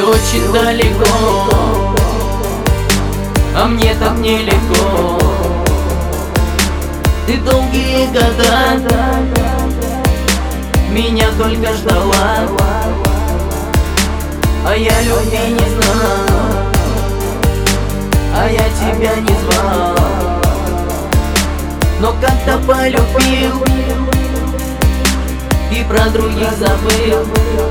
очень далеко, а мне так нелегко. Ты долгие года меня только ждала, а я любви не знал, а я тебя не звал. Но как-то полюбил и про других забыл.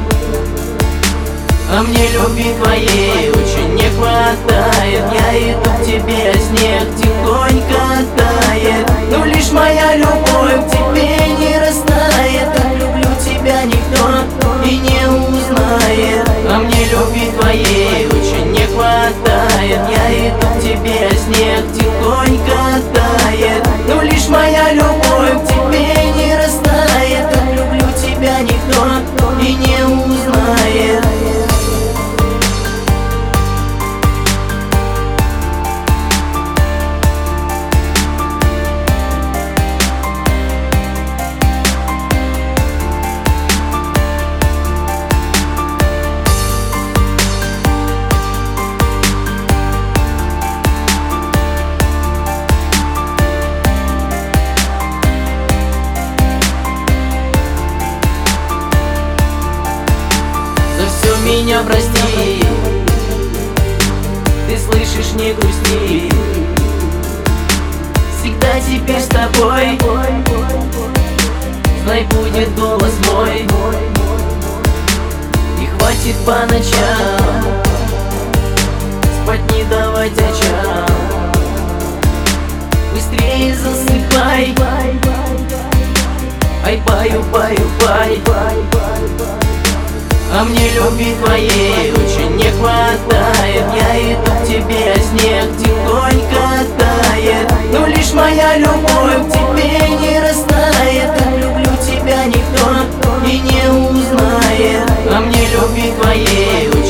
А мне любви твоей очень не хватает. Я иду к тебе, а снег тихонько тает. Но лишь моя любовь к тебе не растает. Как люблю тебя никто и не узнает. А мне любви твоей очень не хватает. Я иду к тебе, а снег тихонько тает. Но лишь моя любовь к тебе не растает. Как люблю тебя никто и не узнает. Меня прости, ты слышишь, не грусти. Всегда теперь с тобой, знай, будет голос мой. Не хватит по ночам спать, не давать очам. Быстрее засыпай, ай, пою, пою, пой. А мне любви твоей очень не хватает. Я иду к тебе, а снег тихонько тает. Но лишь моя любовь к тебе не растает. Как люблю тебя никто и не узнает. А мне любви твоей